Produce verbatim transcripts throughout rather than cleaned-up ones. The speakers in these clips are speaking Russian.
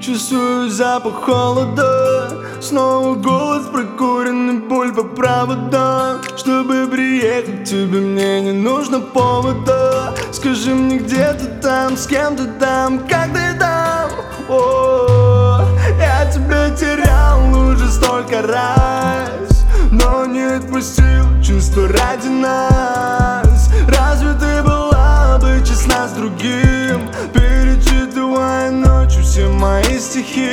Чувствую запах холода, снова голос прокуренный, боль по проводам. Чтобы приехать к тебе, мне не нужно повода. Скажи мне, где ты там, с кем ты там, как ты там? О, я тебя терял уже столько раз, но не отпустил чувство ради нас. Разве ты была бы честна с другим, перечитывая ночью все мои стихи?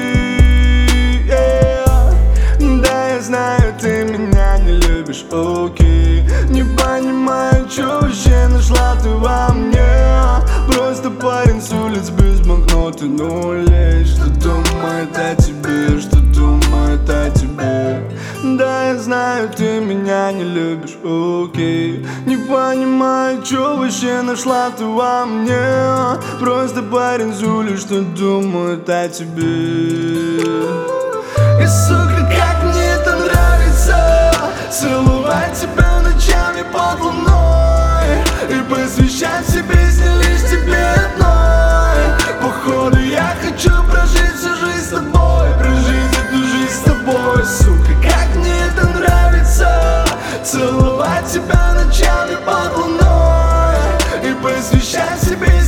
Yeah. Да, я знаю, ты меня не любишь, окей. Не понимаю, чё вообще нашла ты во мне. Просто парень с улиц без банкноты нулей. Что думает о тебе, что думает о тебе? Да, я знаю, ты меня не любишь, окей. Не понимаю, чё вообще нашла ты во мне. Просто парень с улиц, что думает о тебе. И, сука, как мне это нравится, целовать тебя ночами под луной и посвящать все песни лишь тебе одной. Походу я хочу прожить всю жизнь с тобой, прожить эту жизнь с тобой. Сука, как мне это нравится, целовать тебя ночами под луной и посвящать все песни